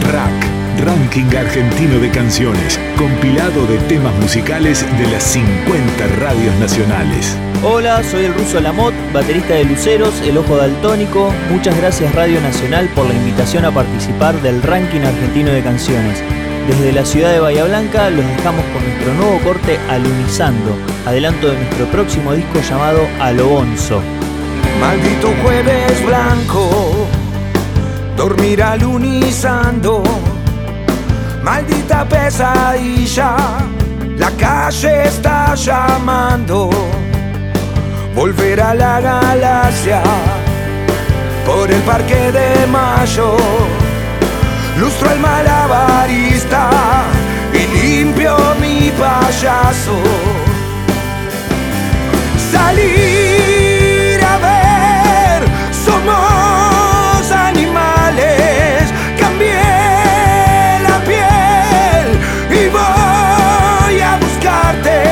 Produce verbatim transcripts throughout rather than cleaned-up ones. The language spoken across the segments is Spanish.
Rack, Ranking Argentino de Canciones, compilado de temas musicales de las cincuenta radios nacionales. Hola, soy el ruso Lamot, baterista de Luceros, El Ojo Daltónico. Muchas gracias Radio Nacional por la invitación a participar del Ranking Argentino de Canciones. Desde la ciudad de Bahía Blanca los dejamos con nuestro nuevo corte Alunizando, adelanto de nuestro próximo disco llamado Alobonzo. Maldito jueves blanco, dormir alunizando. Maldita pesadilla, la calle está llamando. Volver a la galaxia, por el Parque de Mayo. Lustro el malabarista y limpio mi payaso. Salir a ver, somos animales. Cambié la piel y voy a buscarte.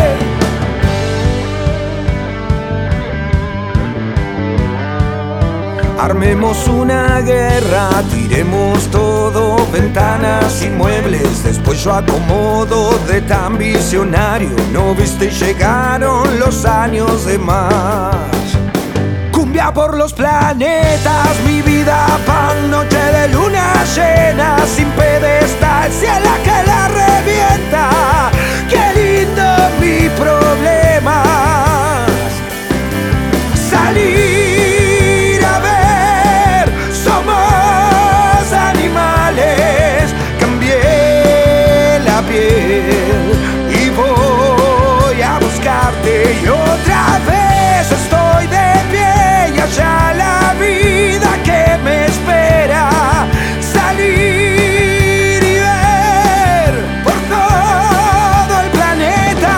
Armemos una guerra, tiremos todo, ventanas y muebles. Después yo acomodo de tan visionario. No viste, llegaron los años de más. Cumbia por los planetas, mi vida pan, noche de luna llena, sin pedestal, cielo que la revienta. Qué lindo mi problema. Salir y voy a buscarte y otra vez estoy de pie y allá la vida que me espera. Salir y ver por todo el planeta.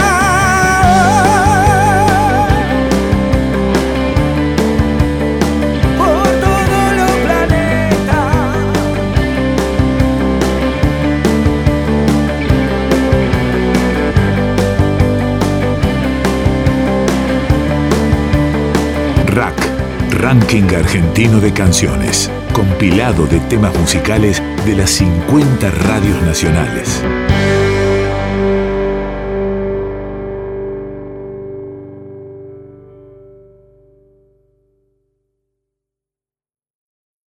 Por todo el planeta. Rack, Ranking Argentino de Canciones, compilado de temas musicales de las cincuenta radios nacionales.